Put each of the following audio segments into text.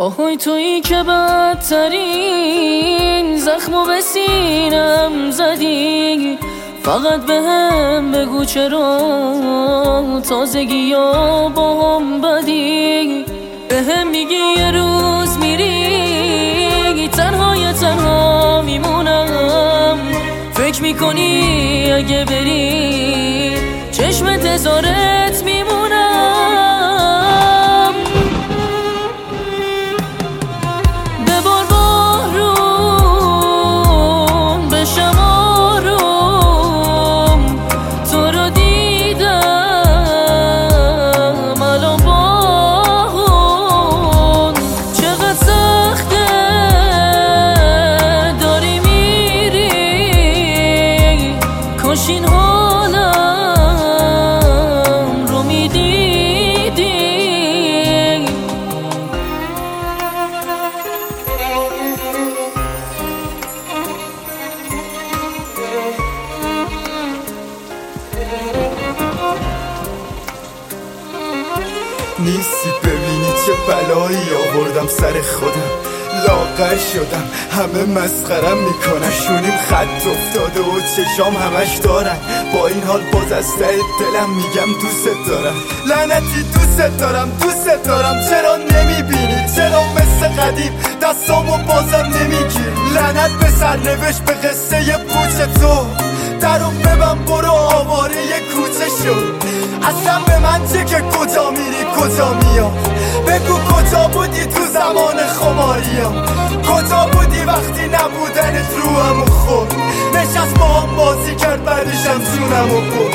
آهای تویی که بدترین زخمو به سینم زدی، فقط به هم بگو چرا تازگی یا با هم بدی. به هم میگی یه روز میری تنها میمونم، فکر میکنی اگه بری چشم تزارت میمونم. ببار بارون بشم آروم، تو رو دیدم الان باهون. چقدر سخته داری میری، کاش این حالم رو میدیدی. نیستی ببینی چه بلایی آوردم سر خودم، لاغر شدم همه مسخرم میکنن، شونیم خط افتاده و چشام همش دارن. با این حال باز از ته دلم میگم دوست دارم. لعنتی دوست دارم چرا نمیبینی، چرا مثل قدیم دستامو بازم نمیگیری. لعنت به سرنوشت به قصه پوچ تو، درو ببن برو آواره کوچه شد. اصلا به من چه که کجا میری کجا میاد، بگو کجا بودی تو زمان خماریم، کجا بودی وقتی نبودنت روحمو خورد، نشست با هم بازی کرد بعدشم جونمو برد.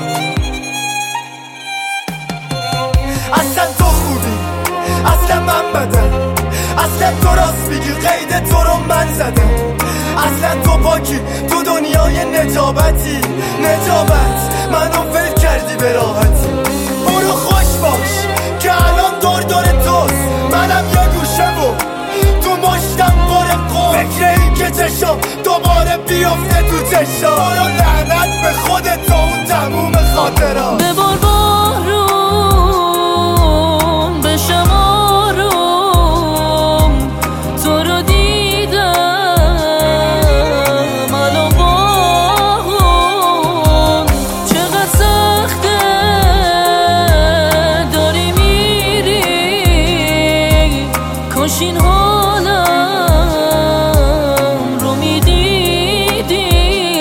اصلا تو خوبی اصلا من بدم، اصلا تو راست میگی قید تو رو من زدم. اصلا تو پاکی تو دنیای نجابتی، نجابت منو ول کردی به راحتی. برو خوش باش که الان دور توست، منم یه گوشه و تو مشتم باره قول، فکر این که چشم دوباره بیفته تو چشم. برو لعنت به خودت و اون تموم خاطرات. ببار بارون بشم آروم، تو رو دیدم الان باهون. چقدر سخته داری میری، کاش این حالم رو میدیدی.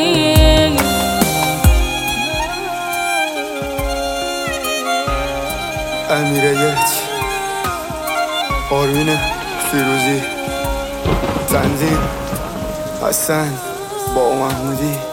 امیرعلی، آرمین فیروزی، تنظیم حسن با محمودی.